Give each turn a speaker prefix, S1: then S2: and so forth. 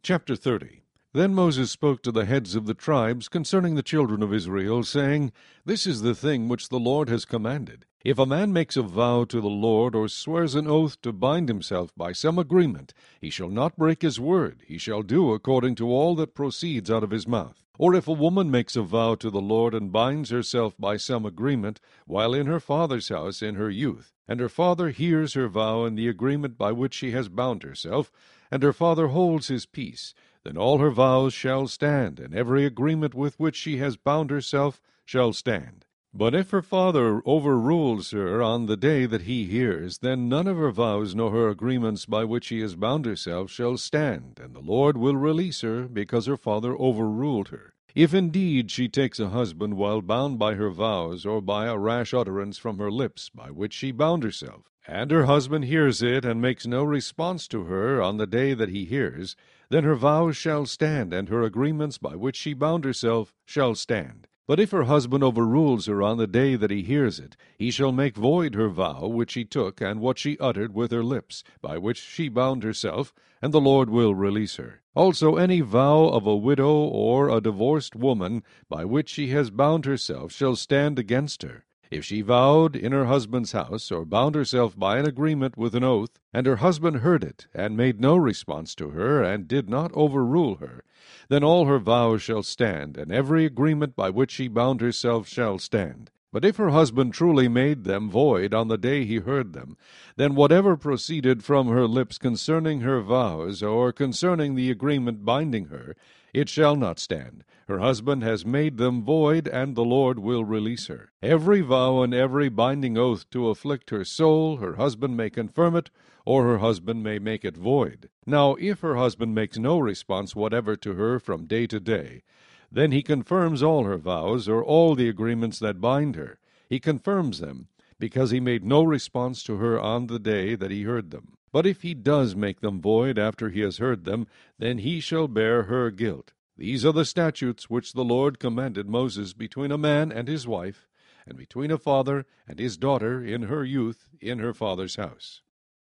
S1: Chapter 30. Then Moses spoke to the heads of the tribes concerning the children of Israel, saying, This is the thing which the Lord has commanded. If a man makes a vow to the Lord, or swears an oath to bind himself by some agreement, he shall not break his word, he shall do according to all that proceeds out of his mouth. Or if a woman makes a vow to the Lord, and binds herself by some agreement, while in her father's house in her youth, and her father hears her vow and the agreement by which she has bound herself, and her father holds his peace, then all her vows shall stand, and every agreement with which she has bound herself shall stand. But if her father overrules her on the day that he hears, then none of her vows nor her agreements by which she has bound herself shall stand, and the Lord will release her, because her father overruled her. If indeed she takes a husband while bound by her vows, or by a rash utterance from her lips by which she bound herself, and her husband hears it, and makes no response to her on the day that he hears, then her vows shall stand, and her agreements by which she bound herself shall stand. But if her husband overrules her on the day that he hears it, he shall make void her vow which she took, and what she uttered with her lips, by which she bound herself, and the Lord will release her. Also any vow of a widow or a divorced woman, by which she has bound herself, shall stand against her. If she vowed in her husband's house, or bound herself by an agreement with an oath, and her husband heard it, and made no response to her, and did not overrule her, then all her vows shall stand, and every agreement by which she bound herself shall stand. But if her husband truly made them void on the day he heard them, then whatever proceeded from her lips concerning her vows, or concerning the agreement binding her, it shall not stand. Her husband has made them void, and the Lord will release her. Every vow and every binding oath to afflict her soul, her husband may confirm it, or her husband may make it void. Now if her husband makes no response whatever to her from day to day, then he confirms all her vows, or all the agreements that bind her. He confirms them, because he made no response to her on the day that he heard them. But if he does make them void after he has heard them, then he shall bear her guilt. These are the statutes which the Lord commanded Moses between a man and his wife, and between a father and his daughter in her youth in her father's house.